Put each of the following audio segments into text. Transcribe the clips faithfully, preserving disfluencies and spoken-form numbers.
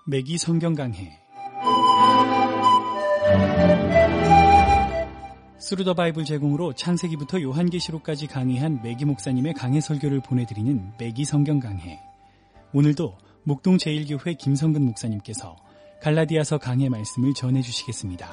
매기 성경 강해 스루 더 바이블 제공으로 창세기부터 요한계시록까지 강의한 매기 목사님의 강해 설교를 보내드리는 매기 성경 강해. 오늘도 목동 제일교회 김성근 목사님께서 갈라디아서 강해 말씀을 전해주시겠습니다.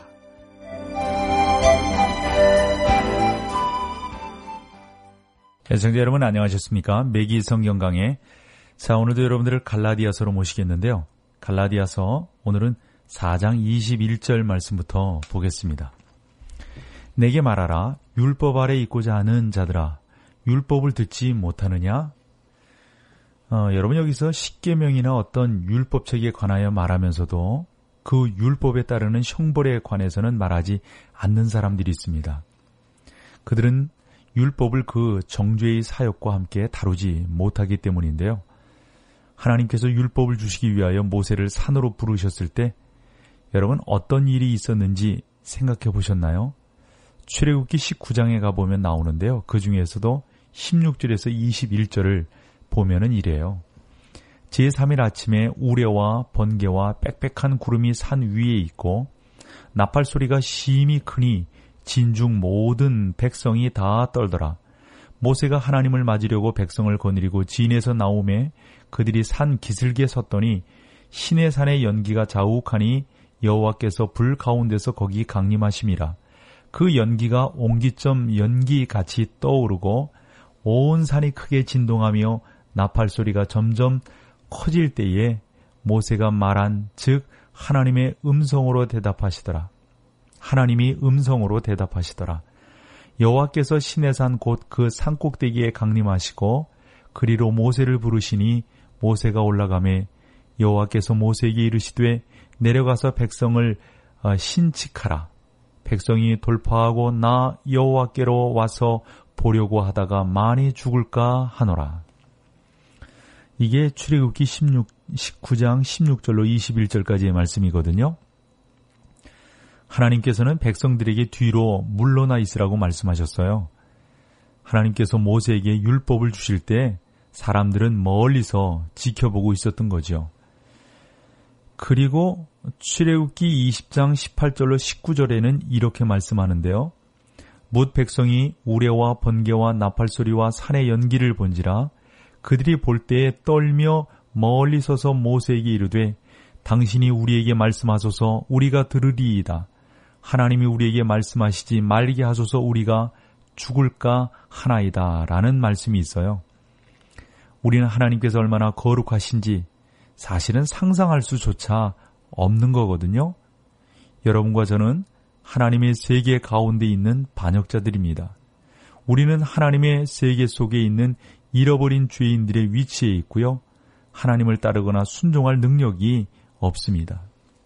애청자 여러분 안녕하셨습니까? 매기 성경 강해. 자, 오늘도 여러분들을 갈라디아서로 모시겠는데요. 갈라디아서 오늘은 사 장 이십일 절 말씀부터 보겠습니다. 내게 말하라. 율법 아래 있고자 하는 자들아, 율법을 듣지 못하느냐? 어, 여러분 여기서 십계명이나 어떤 율법책에 관하여 말하면서도 그 율법에 따르는 형벌에 관해서는 말하지 않는 사람들이 있습니다. 그들은 율법을 그 정죄의 사역과 함께 다루지 못하기 때문인데요. 하나님께서 율법을 주시기 위하여 모세를 산으로 부르셨을 때 여러분 어떤 일이 있었는지 생각해 보셨나요? 출애굽기 십구 장에 가보면 나오는데요. 그 중에서도 십육 절에서 이십일 절을 보면은 이래요. 제삼 일 아침에 우레와 번개와 빽빽한 구름이 산 위에 있고 나팔 소리가 심히 크니 진중 모든 백성이 다 떨더라. 모세가 하나님을 맞으려고 백성을 거느리고 진에서 나오매 그들이 산 기슭에 섰더니 시내산의 연기가 자욱하니 여호와께서 불 가운데서 거기 강림하심이라. 그 연기가 옹기점 연기같이 떠오르고 온 산이 크게 진동하며 나팔 소리가 점점 커질 때에 모세가 말한 즉 하나님의 음성으로 대답하시더라. 하나님이 음성으로 대답하시더라. 여호와께서 시내산 곧 그 산꼭대기에 강림하시고 그리로 모세를 부르시니 모세가 올라가매 여호와께서 모세에게 이르시되 내려가서 백성을 신칙하라. 백성이 돌파하고 나 여호와께로 와서 보려고 하다가 많이 죽을까 하노라. 이게 출애굽기 십구 장 십육 절로 이십일 절까지의 말씀이거든요. 하나님께서는 백성들에게 뒤로 물러나 있으라고 말씀하셨어요. 하나님께서 모세에게 율법을 주실 때 사람들은 멀리서 지켜보고 있었던 거죠. 그리고 출애굽기 이십 장 십팔 절로 십구 절에는 이렇게 말씀하는데요. 뭇 백성이 우레와 번개와 나팔 소리와 산의 연기를 본지라 그들이 볼 때에 떨며 멀리 서서 모세에게 이르되 당신이 우리에게 말씀하소서 우리가 들으리이다. 하나님이 우리에게 말씀하시지 말게 하소서 우리가 죽을까 하나이다 라는 말씀이 있어요. 우리는 하나님께서 얼마나 거룩하신지 사실은 상상할 수조차 없는 거거든요. 여러분과 저는 하나님의 세계 가운데 있는 반역자들입니다. 우리는 하나님의 세계 속에 있는 잃어버린 죄인들의 위치에 있고요. 하나님을 따르거나 순종할 능력이 없습니다.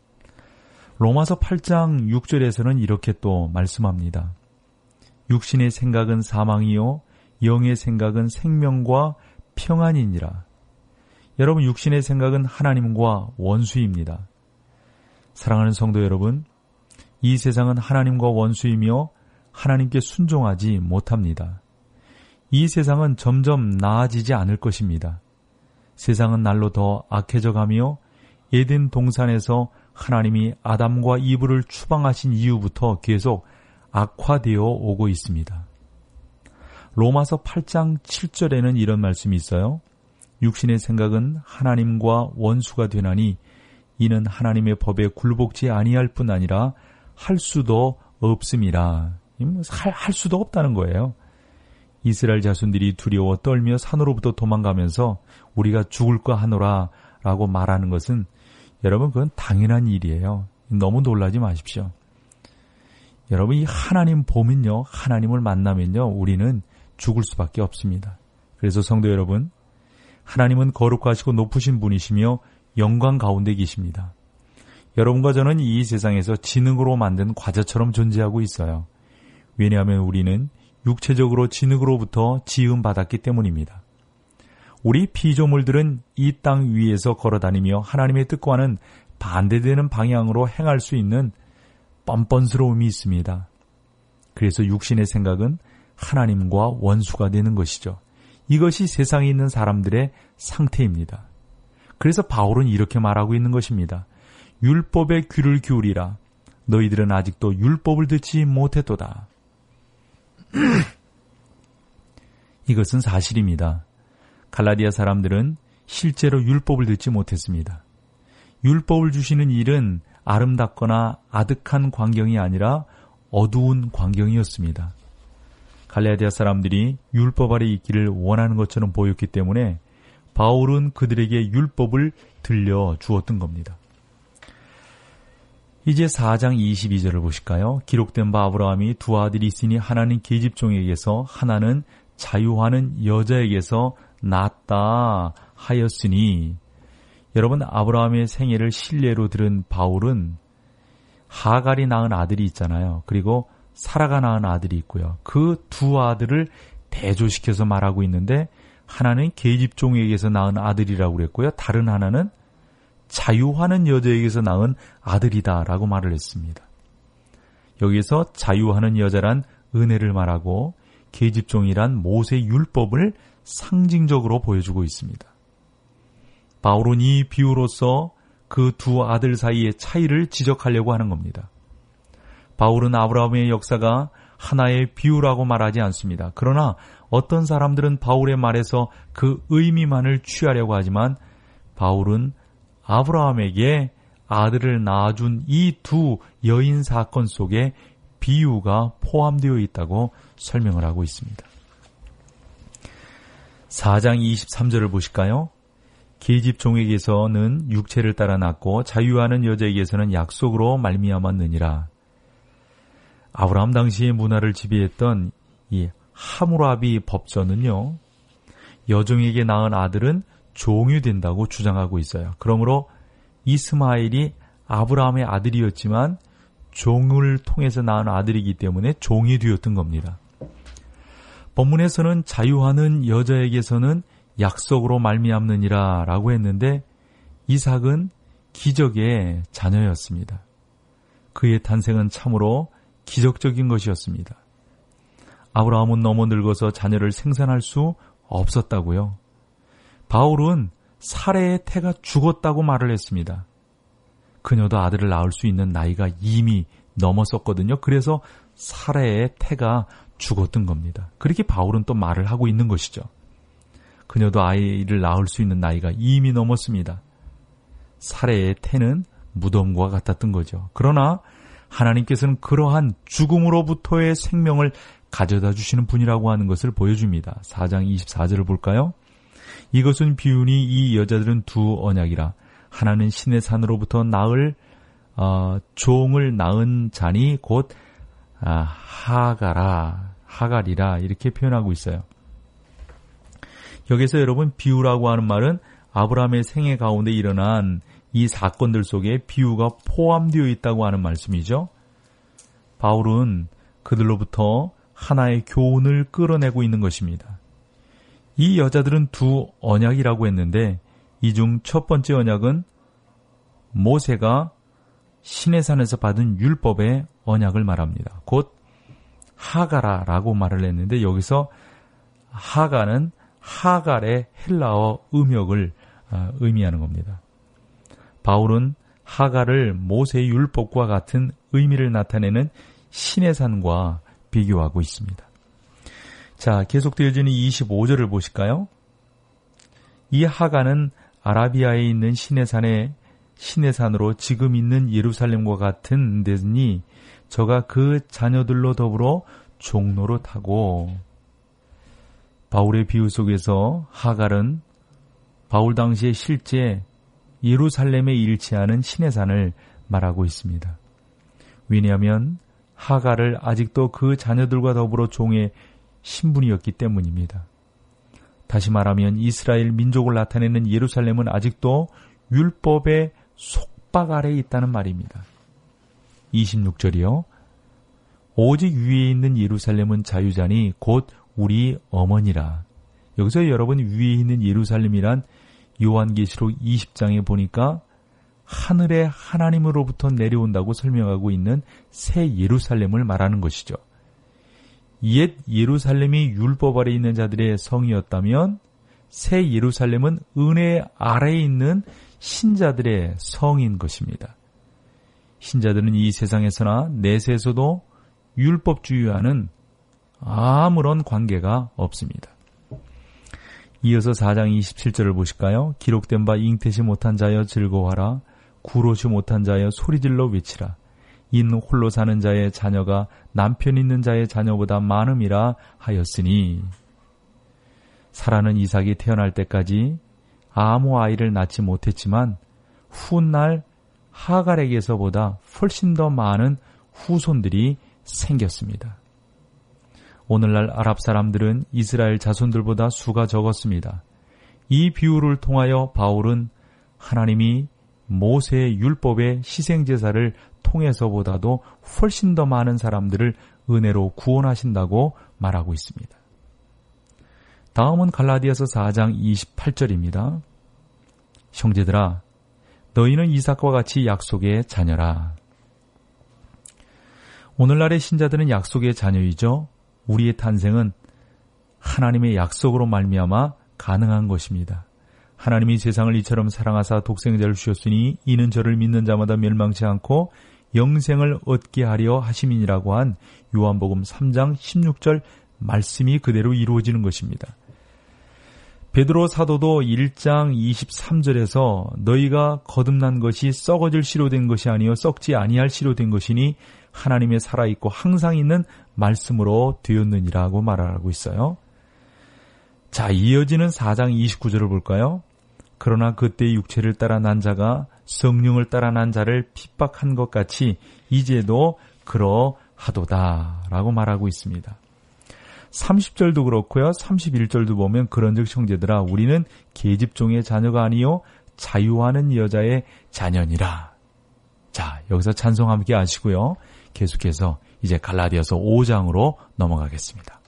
로마서 팔 장 육 절에서는 이렇게 또 말씀합니다. 육신의 생각은 사망이요 영의 생각은 생명과 평안이니라. 여러분 육신의 생각은 하나님과 원수입니다. 사랑하는 성도 여러분, 이 세상은 하나님과 원수이며 하나님께 순종하지 못합니다. 이 세상은 점점 나아지지 않을 것입니다. 세상은 날로 더 악해져 가며 에덴 동산에서 하나님이 아담과 이브를 추방하신 이후부터 계속 악화되어 오고 있습니다. 로마서 팔 장 칠 절에는 이런 말씀이 있어요. 육신의 생각은 하나님과 원수가 되나니 이는 하나님의 법에 굴복지 아니할 뿐 아니라 할 수도 없음이라. 할, 할 수도 없다는 거예요. 이스라엘 자손들이 두려워 떨며 산으로부터 도망가면서 우리가 죽을까 하노라 라고 말하는 것은 여러분 그건 당연한 일이에요. 너무 놀라지 마십시오. 여러분 이 하나님 보면요, 하나님을 만나면요 우리는 죽을 수밖에 없습니다. 그래서 성도 여러분, 하나님은 거룩하시고 높으신 분이시며 영광 가운데 계십니다. 여러분과 저는 이 세상에서 진흙으로 만든 과자처럼 존재하고 있어요. 왜냐하면 우리는 육체적으로 진흙으로부터 지음받았기 때문입니다. 우리 피조물들은 이 땅 위에서 걸어다니며 하나님의 뜻과는 반대되는 방향으로 행할 수 있는 뻔뻔스러움이 있습니다. 그래서 육신의 생각은 하나님과 원수가 되는 것이죠. 이것이 세상에 있는 사람들의 상태입니다. 그래서 바울은 이렇게 말하고 있는 것입니다. 율법에 귀를 기울이라. 너희들은 아직도 율법을 듣지 못했도다. 이것은 사실입니다. 갈라디아 사람들은 실제로 율법을 듣지 못했습니다. 율법을 주시는 일은 아름답거나 아득한 광경이 아니라 어두운 광경이었습니다. 갈라디아 사람들이 율법 아래 있기를 원하는 것처럼 보였기 때문에 바울은 그들에게 율법을 들려주었던 겁니다. 이제 사 장 이십이 절을 보실까요? 기록된 바 아브라함이 두 아들이 있으니 하나는 계집종에게서 하나는 자유하는 여자에게서 낳았다 하였으니, 여러분, 아브라함의 생애를 신뢰로 들은 바울은 하갈이 낳은 아들이 있잖아요. 그리고 사라가 낳은 아들이 있고요. 그 두 아들을 대조시켜서 말하고 있는데, 하나는 계집종에게서 낳은 아들이라고 그랬고요. 다른 하나는 자유하는 여자에게서 낳은 아들이다라고 말을 했습니다. 여기서 자유하는 여자란 은혜를 말하고 계집종이란 모세 율법을 상징적으로 보여주고 있습니다. 바울은 이 비유로서 그 두 아들 사이의 차이를 지적하려고 하는 겁니다. 바울은 아브라함의 역사가 하나의 비유라고 말하지 않습니다. 그러나 어떤 사람들은 바울의 말에서 그 의미만을 취하려고 하지만 바울은 아브라함에게 아들을 낳아준 이 두 여인 사건 속에 비유가 포함되어 있다고 설명을 하고 있습니다. 사 장 이십삼 절을 보실까요? 계집종에게서는 육체를 따라 낳고 자유하는 여자에게서는 약속으로 말미암았느니라. 아브라함 당시의 문화를 지배했던 이 하무라비 법전은요, 여종에게 낳은 아들은 종이 된다고 주장하고 있어요. 그러므로 이스마엘이 아브라함의 아들이었지만 종을 통해서 낳은 아들이기 때문에 종이 되었던 겁니다. 본문에서는 자유하는 여자에게서는 약속으로 말미암느니라 라고 했는데, 이삭은 기적의 자녀였습니다. 그의 탄생은 참으로 기적적인 것이었습니다. 아브라함은 너무 늙어서 자녀를 생산할 수 없었다고요. 바울은 사레의 태가 죽었다고 말을 했습니다. 그녀도 아들을 낳을 수 있는 나이가 이미 넘었었거든요. 그래서 사레의 태가 죽었던 겁니다. 그렇게 바울은 또 말을 하고 있는 것이죠. 그녀도 아이를 낳을 수 있는 나이가 이미 넘었습니다. 사레의 태는 무덤과 같았던 거죠. 그러나 하나님께서는 그러한 죽음으로부터의 생명을 가져다 주시는 분이라고 하는 것을 보여줍니다. 사 장 이십사 절을 볼까요? 이것은 비유니 이 여자들은 두 언약이라. 하나는 신의 산으로부터 낳을 어, 종을 낳은 자니 곧 아, 하가라, 하갈이라 이렇게 표현하고 있어요. 여기서 여러분 비유라고 하는 말은 아브라함의 생애 가운데 일어난 이 사건들 속에 비유가 포함되어 있다고 하는 말씀이죠. 바울은 그들로부터 하나의 교훈을 끌어내고 있는 것입니다. 이 여자들은 두 언약이라고 했는데 이 중 첫 번째 언약은 모세가 시내산에서 받은 율법의 언약을 말합니다. 곧 하가라라고 말을 했는데 여기서 하가는 하갈의 헬라어 음역을 의미하는 겁니다. 바울은 하갈을 모세 율법과 같은 의미를 나타내는 시내산과 비교하고 있습니다. 자, 계속되어지는 이십오 절을 보실까요? 이 하갈은 아라비아에 있는 시내산의 시내산으로 지금 있는 예루살렘과 같은 데니 저가 그 자녀들로 더불어 종로로 타고, 바울의 비유 속에서 하갈은 바울 당시에 실제 예루살렘에 일치하는 시내산을 말하고 있습니다. 왜냐하면 하갈을 아직도 그 자녀들과 더불어 종의 신분이었기 때문입니다. 다시 말하면 이스라엘 민족을 나타내는 예루살렘은 아직도 율법의 속박 아래에 있다는 말입니다. 이십육 절이요. 오직 위에 있는 예루살렘은 자유자니 곧 우리 어머니라. 여기서 여러분 위에 있는 예루살렘이란 요한계시록 이십 장에 보니까 하늘의 하나님으로부터 내려온다고 설명하고 있는 새 예루살렘을 말하는 것이죠. 옛 예루살렘이 율법 아래 있는 자들의 성이었다면 새 예루살렘은 은혜 아래에 있는 신자들의 성인 것입니다. 신자들은 이 세상에서나 내세에서도 율법주의와는 아무런 관계가 없습니다. 이어서 사 장 이십칠 절을 보실까요? 기록된 바 잉태시 못한 자여 즐거워하라. 구로시 못한 자여 소리질러 외치라. 인 홀로 사는 자의 자녀가 남편 있는 자의 자녀보다 많음이라 하였으니. 사라는 이삭이 태어날 때까지 아무 아이를 낳지 못했지만 훗날 하갈에게서보다 훨씬 더 많은 후손들이 생겼습니다. 오늘날 아랍 사람들은 이스라엘 자손들보다 수가 적었습니다. 이 비유를 통하여 바울은 하나님이 모세의 율법의 희생제사를 통해서보다도 훨씬 더 많은 사람들을 은혜로 구원하신다고 말하고 있습니다. 다음은 갈라디아서 사 장 이십팔 절입니다. 형제들아, 너희는 이삭과 같이 약속의 자녀라. 오늘날의 신자들은 약속의 자녀이죠. 우리의 탄생은 하나님의 약속으로 말미암아 가능한 것입니다. 하나님이 세상을 이처럼 사랑하사 독생자를 주셨으니 이는 저를 믿는 자마다 멸망치 않고 영생을 얻게 하려 하심이니라고 한 요한복음 삼 장 십육 절 말씀이 그대로 이루어지는 것입니다. 베드로 사도도 일 장 이십삼 절에서 너희가 거듭난 것이 썩어질 씨로 된 것이 아니요 썩지 아니할 씨로 된 것이니 하나님의 살아있고 항상 있는 말씀으로 되었느니라고 말하고 있어요. 자, 이어지는 사 장 이십구 절을 볼까요? 그러나 그때 육체를 따라 난 자가 성령을 따라 난 자를 핍박한 것 같이 이제도 그러하도다 라고 말하고 있습니다. 삼십 절도 그렇고요. 삼십일 절도 보면 그런즉 형제들아 우리는 계집종의 자녀가 아니요 자유하는 여자의 자녀니라. 자, 여기서 찬송 함께 하시고요. 계속해서 이제 갈라디아서 오 장으로 넘어가겠습니다.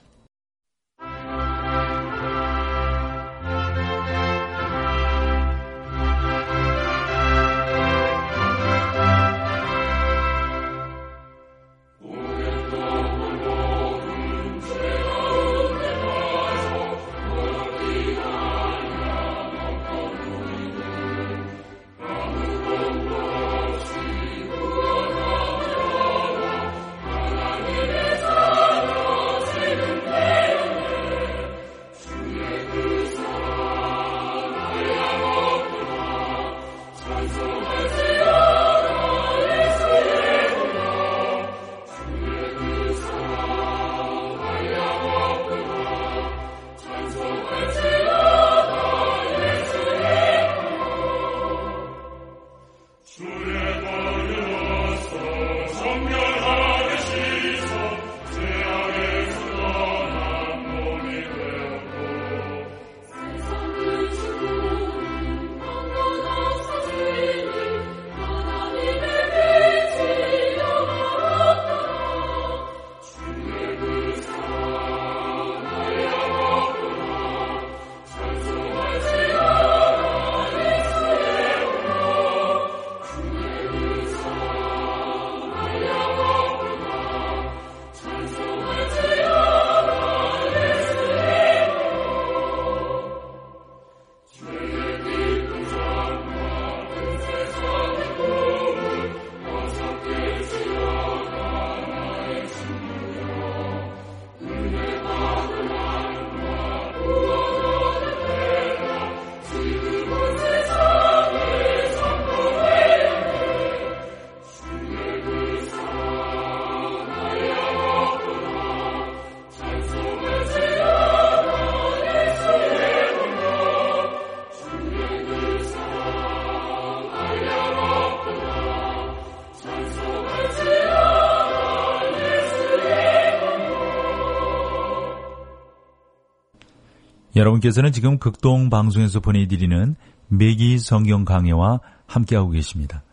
여러분께서는 지금 극동 방송에서 보내드리는 매기 성경 강해와 함께하고 계십니다.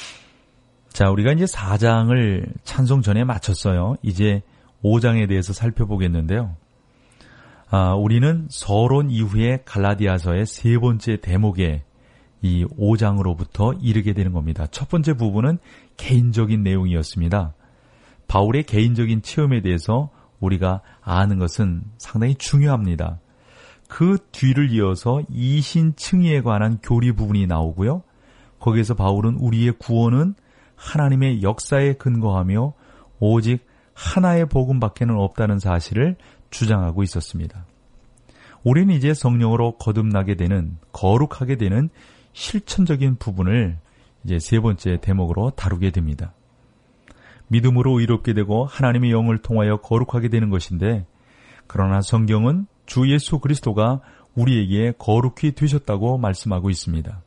자, 우리가 이제 사 장을 찬송 전에 마쳤어요. 이제 오 장에 대해서 살펴보겠는데요. 아, 우리는 서론 이후에 갈라디아서의 세 번째 대목에 이 오 장으로부터 이르게 되는 겁니다. 첫 번째 부분은 개인적인 내용이었습니다. 바울의 개인적인 체험에 대해서 우리가 아는 것은 상당히 중요합니다. 그 뒤를 이어서 이신칭의에 관한 교리 부분이 나오고요. 거기에서 바울은 우리의 구원은 하나님의 역사에 근거하며 오직 하나의 복음밖에는 없다는 사실을 주장하고 있었습니다. 우리는 이제 성령으로 거듭나게 되는, 거룩하게 되는 실천적인 부분을 이제 세 번째 대목으로 다루게 됩니다. 믿음으로 의롭게 되고 하나님의 영을 통하여 거룩하게 되는 것인데, 그러나 성경은 주 예수 그리스도가 우리에게 거룩히 되셨다고 말씀하고 있습니다.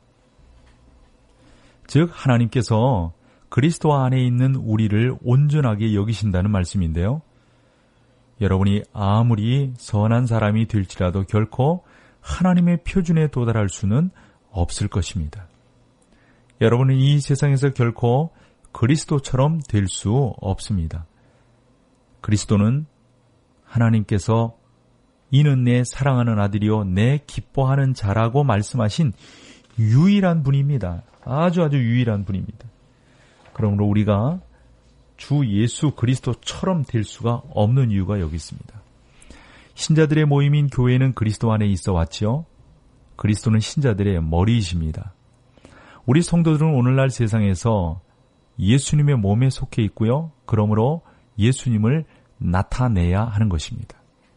즉 하나님께서 그리스도 안에 있는 우리를 온전하게 여기신다는 말씀인데요. 여러분이 아무리 선한 사람이 될지라도 결코 하나님의 표준에 도달할 수는 없을 것입니다. 여러분은 이 세상에서 결코 그리스도처럼 될 수 없습니다. 그리스도는 하나님께서 이는 내 사랑하는 아들이요 내 기뻐하는 자라고 말씀하신 유일한 분입니다. 아주 아주 유일한 분입니다. 그러므로 우리가 주 예수 그리스도처럼 될 수가 없는 이유가 여기 있습니다. 신자들의 모임인 교회는 그리스도 안에 있어 왔지요. 그리스도는 신자들의 머리이십니다. 우리 성도들은 오늘날 세상에서 예수님의 몸에 속해 있고요. 그러므로 예수님을 나타내야 하는 것입니다.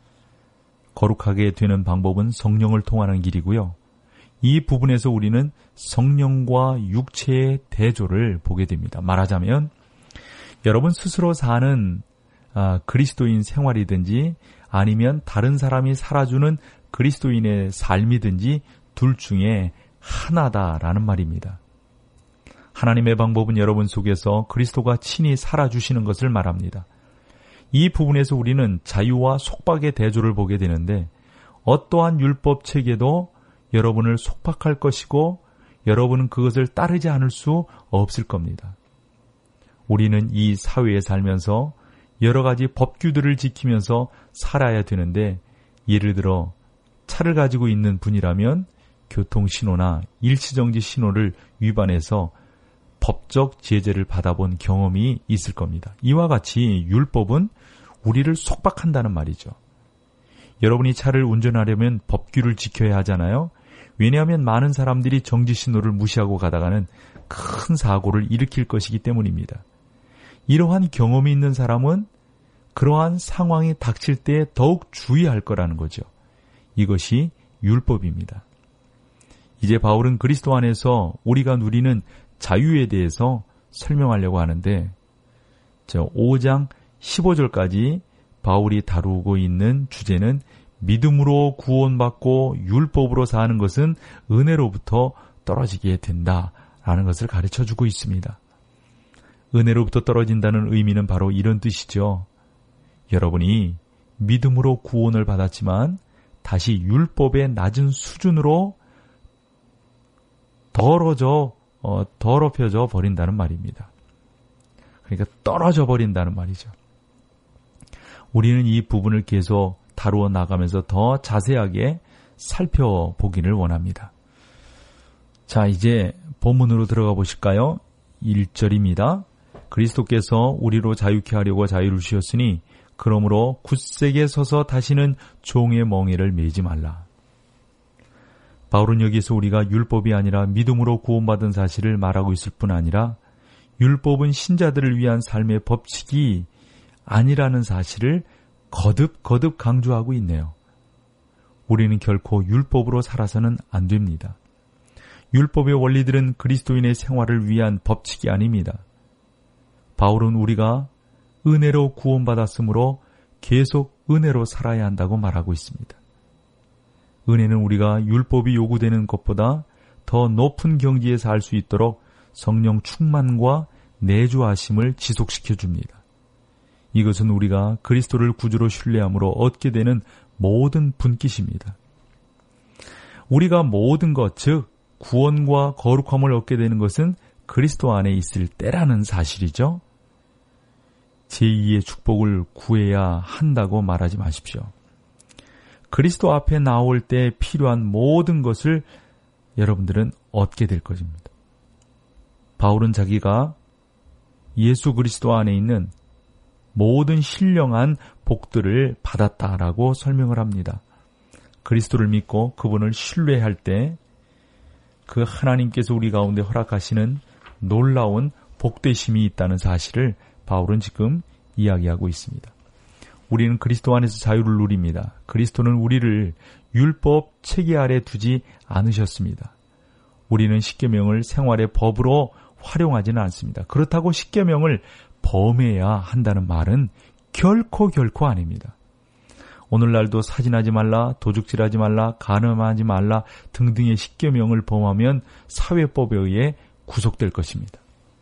거룩하게 되는 방법은 성령을 통하는 길이고요. 이 부분에서 우리는 성령과 육체의 대조를 보게 됩니다. 말하자면 여러분 스스로 사는 아, 그리스도인 생활이든지 아니면 다른 사람이 살아주는 그리스도인의 삶이든지 둘 중에 하나다라는 말입니다. 하나님의 방법은 여러분 속에서 그리스도가 친히 살아주시는 것을 말합니다. 이 부분에서 우리는 자유와 속박의 대조를 보게 되는데 어떠한 율법 체계도 여러분을 속박할 것이고 여러분은 그것을 따르지 않을 수 없을 겁니다. 우리는 이 사회에 살면서 여러 가지 법규들을 지키면서 살아야 되는데 예를 들어 차를 가지고 있는 분이라면 교통신호나 일시정지 신호를 위반해서 법적 제재를 받아본 경험이 있을 겁니다. 이와 같이 율법은 우리를 속박한다는 말이죠. 여러분이 차를 운전하려면 법규를 지켜야 하잖아요. 왜냐하면 많은 사람들이 정지신호를 무시하고 가다가는 큰 사고를 일으킬 것이기 때문입니다. 이러한 경험이 있는 사람은 그러한 상황이 닥칠 때 더욱 주의할 거라는 거죠. 이것이 율법입니다. 이제 바울은 그리스도 안에서 우리가 누리는 자유에 대해서 설명하려고 하는데 저 오 장 십오 절까지 바울이 다루고 있는 주제는 믿음으로 구원받고 율법으로 사는 것은 은혜로부터 떨어지게 된다라는 것을 가르쳐주고 있습니다. 은혜로부터 떨어진다는 의미는 바로 이런 뜻이죠. 여러분이 믿음으로 구원을 받았지만 다시 율법의 낮은 수준으로 더러져, 어, 더럽혀져 버린다는 말입니다. 그러니까 떨어져 버린다는 말이죠. 우리는 이 부분을 계속 다루어 나가면서 더 자세하게 살펴보기를 원합니다. 자, 이제 본문으로 들어가 보실까요? 일 절입니다. 그리스도께서 우리로 자유케 하려고 자유를 주셨으니 그러므로 굳세게 서서 다시는 종의 멍에를 매지 말라. 바울은 여기서 우리가 율법이 아니라 믿음으로 구원받은 사실을 말하고 있을 뿐 아니라 율법은 신자들을 위한 삶의 법칙이 아니라는 사실을 거듭 거듭 강조하고 있네요. 우리는 결코 율법으로 살아서는 안 됩니다. 율법의 원리들은 그리스도인의 생활을 위한 법칙이 아닙니다. 바울은 우리가 은혜로 구원받았으므로 계속 은혜로 살아야 한다고 말하고 있습니다. 은혜는 우리가 율법이 요구되는 것보다 더 높은 경지에 살 수 있도록 성령 충만과 내주하심을 지속시켜 줍니다. 이것은 우리가 그리스도를 구주로 신뢰함으로 얻게 되는 모든 분깃입니다. 우리가 모든 것, 즉 구원과 거룩함을 얻게 되는 것은 그리스도 안에 있을 때라는 사실이죠. 제이의 축복을 구해야 한다고 말하지 마십시오. 그리스도 앞에 나올 때 필요한 모든 것을 여러분들은 얻게 될 것입니다. 바울은 자기가 예수 그리스도 안에 있는 모든 신령한 복들을 받았다라고 설명을 합니다. 그리스도를 믿고 그분을 신뢰할 때 그 하나님께서 우리 가운데 허락하시는 놀라운 복되심이 있다는 사실을 바울은 지금 이야기하고 있습니다. 우리는 그리스도 안에서 자유를 누립니다. 그리스도는 우리를 율법 체계 아래 두지 않으셨습니다. 우리는 십계명을 생활의 법으로 활용하지는 않습니다. 그렇다고 십계명을 범해야 한다는 말은 결코 결코 아닙니다. 오늘날도 사진하지 말라, 도둑질하지 말라, 간음하지 말라 등등의 십계명을 범하면 사회법에 의해 구속될 것입니다.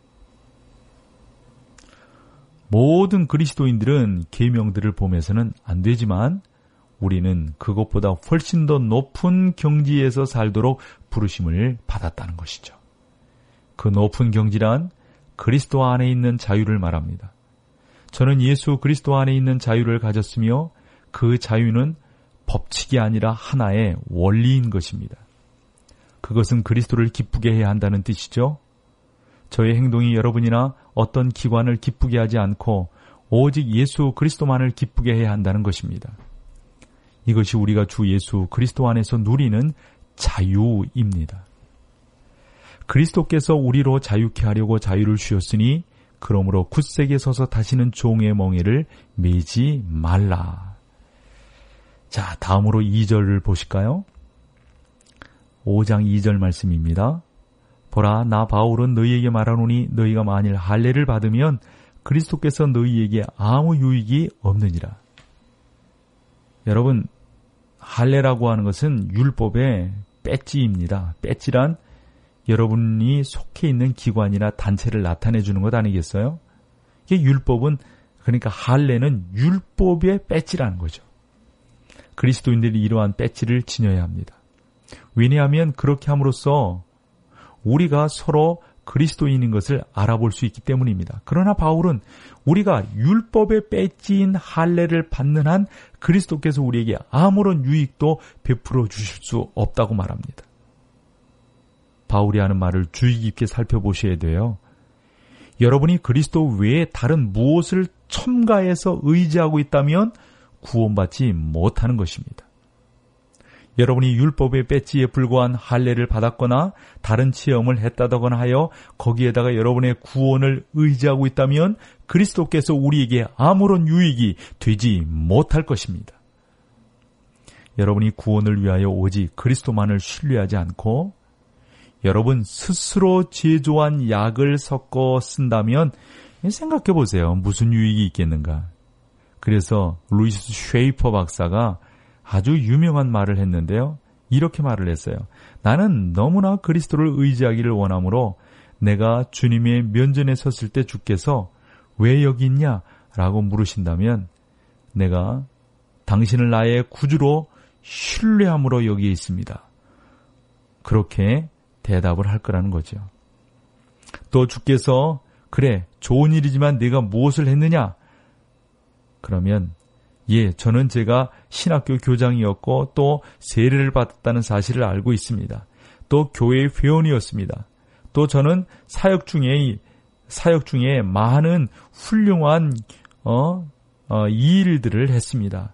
모든 그리스도인들은 계명들을 범해서는 안 되지만 우리는 그것보다 훨씬 더 높은 경지에서 살도록 부르심을 받았다는 것이죠. 그 높은 경지란 그리스도 안에 있는 자유를 말합니다. 저는 예수 그리스도 안에 있는 자유를 가졌으며 그 자유는 법칙이 아니라 하나의 원리인 것입니다. 그것은 그리스도를 기쁘게 해야 한다는 뜻이죠. 저의 행동이 여러분이나 어떤 기관을 기쁘게 하지 않고 오직 예수 그리스도만을 기쁘게 해야 한다는 것입니다. 이것이 우리가 주 예수 그리스도 안에서 누리는 자유입니다. 그리스도께서 우리로 자유케 하려고 자유를 주셨으니 그러므로 굳세게 서서 다시는 종의 멍에를 매지 말라. 자, 다음으로 이 절을 보실까요? 오 장 이 절 말씀입니다. 보라, 나 바울은 너희에게 말하노니 너희가 만일 할례를 받으면 그리스도께서 너희에게 아무 유익이 없느니라. 여러분, 할례라고 하는 것은 율법의 배지입니다. 배지란 여러분이 속해 있는 기관이나 단체를 나타내 주는 것 아니겠어요? 이게 율법은, 그러니까 할례는 율법의 배지라는 거죠. 그리스도인들이 이러한 배지를 지녀야 합니다. 왜냐하면 그렇게 함으로써 우리가 서로 그리스도인인 것을 알아볼 수 있기 때문입니다. 그러나 바울은 우리가 율법의 배지인 할례를 받는 한 그리스도께서 우리에게 아무런 유익도 베풀어 주실 수 없다고 말합니다. 바울이 하는 말을 주의 깊게 살펴보셔야 돼요. 여러분이 그리스도 외에 다른 무엇을 첨가해서 의지하고 있다면 구원받지 못하는 것입니다. 여러분이 율법의 배지에 불과한 할례를 받았거나 다른 체험을 했다거나 하여 거기에다가 여러분의 구원을 의지하고 있다면 그리스도께서 우리에게 아무런 유익이 되지 못할 것입니다. 여러분이 구원을 위하여 오직 그리스도만을 신뢰하지 않고 여러분 스스로 제조한 약을 섞어 쓴다면 생각해 보세요. 무슨 유익이 있겠는가? 그래서 루이스 쉐이퍼 박사가 아주 유명한 말을 했는데요. 이렇게 말을 했어요. 나는 너무나 그리스도를 의지하기를 원하므로 내가 주님의 면전에 섰을 때 주께서 왜 여기 있냐? 라고 물으신다면 내가 당신을 나의 구주로 신뢰함으로 여기에 있습니다. 그렇게 대답을 할 거라는 거죠. 또 주께서 그래 좋은 일이지만 내가 무엇을 했느냐? 그러면 예, 저는 제가 신학교 교장이었고 또 세례를 받았다는 사실을 알고 있습니다. 또 교회의 회원이었습니다. 또 저는 사역 중에 사역 중에 많은 훌륭한 어, 어, 이 일들을 했습니다.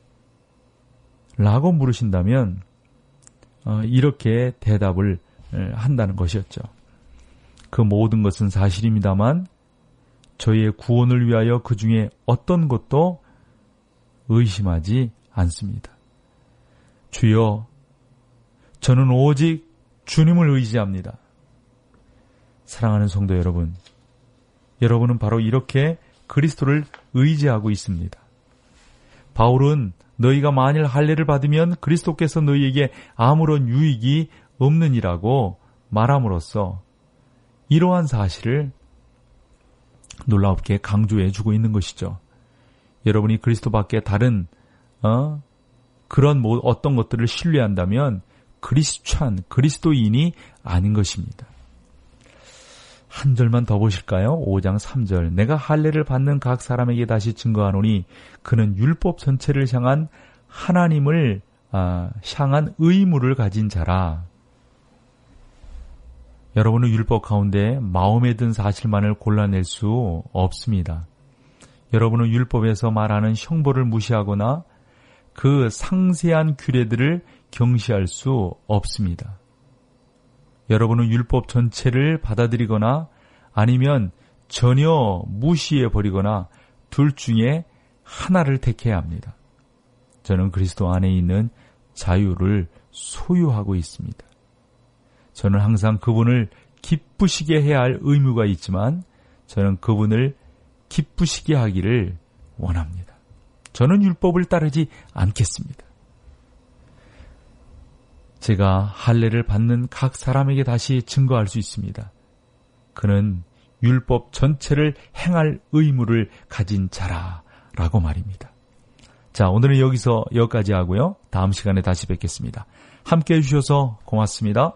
라고 물으신다면 어, 이렇게 대답을 한다는 것이었죠. 그 모든 것은 사실입니다만 저희의 구원을 위하여 그 중에 어떤 것도 의심하지 않습니다. 주여, 저는 오직 주님을 의지합니다. 사랑하는 성도 여러분, 여러분은 바로 이렇게 그리스도를 의지하고 있습니다. 바울은 너희가 만일 할례를 받으면 그리스도께서 너희에게 아무런 유익이 없느니라고 말함으로써 이러한 사실을 놀랍게 강조해 주고 있는 것이죠. 여러분이 그리스도 밖에 다른 어, 그런 뭐 어떤 것들을 신뢰한다면 그리스찬, 그리스도인이 아닌 것입니다. 한 절만 더 보실까요? 오 장 삼 절. 내가 할례를 받는 각 사람에게 다시 증거하노니 그는 율법 전체를 향한 하나님을 아, 향한 의무를 가진 자라. 여러분은 율법 가운데 마음에 든 사실만을 골라낼 수 없습니다. 여러분은 율법에서 말하는 형벌을 무시하거나 그 상세한 규례들을 경시할 수 없습니다. 여러분은 율법 전체를 받아들이거나 아니면 전혀 무시해버리거나 둘 중에 하나를 택해야 합니다. 저는 그리스도 안에 있는 자유를 소유하고 있습니다. 저는 항상 그분을 기쁘시게 해야 할 의무가 있지만 저는 그분을 기쁘시게 하기를 원합니다. 저는 율법을 따르지 않겠습니다. 제가 할례를 받는 각 사람에게 다시 증거할 수 있습니다. 그는 율법 전체를 행할 의무를 가진 자라라고 말입니다. 자, 오늘은 여기서 여기까지 하고요. 다음 시간에 다시 뵙겠습니다. 함께해 주셔서 고맙습니다.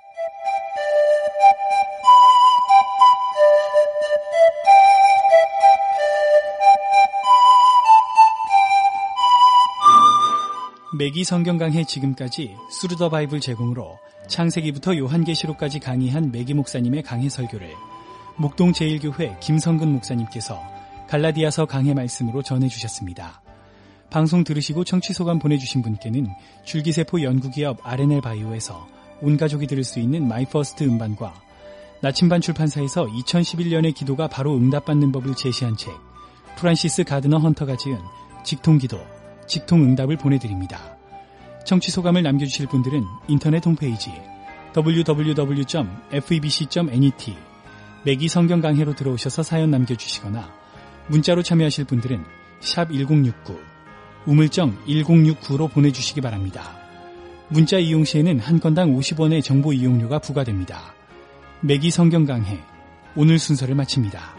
매기 성경 강해 지금까지 스루더 바이블 제공으로 창세기부터 요한계시록까지 강의한 매기 목사님의 강해 설교를 목동 제일교회 김성근 목사님께서 갈라디아서 강해 말씀으로 전해주셨습니다. 방송 들으시고 청취소감 보내주신 분께는 줄기세포 연구기업 알엔엘 바이오에서 온가족이 들을 수 있는 마이퍼스트 음반과 나침반 출판사에서 이천십일 년의 기도가 바로 응답받는 법을 제시한 책 프란시스 가드너 헌터가 지은 직통기도, 직통응답을 보내드립니다. 청취소감을 남겨주실 분들은 인터넷 홈페이지 더블유 더블유 더블유 점 에프이비씨 점 넷 매기 성경 강해로 들어오셔서 사연 남겨주시거나 문자로 참여하실 분들은 샵 일공육구 우물정 일공육구로 보내주시기 바랍니다. 문자 이용 시에는 한 건당 오십 원의 정보 이용료가 부과됩니다. 매기 성경 강해 오늘 순서를 마칩니다.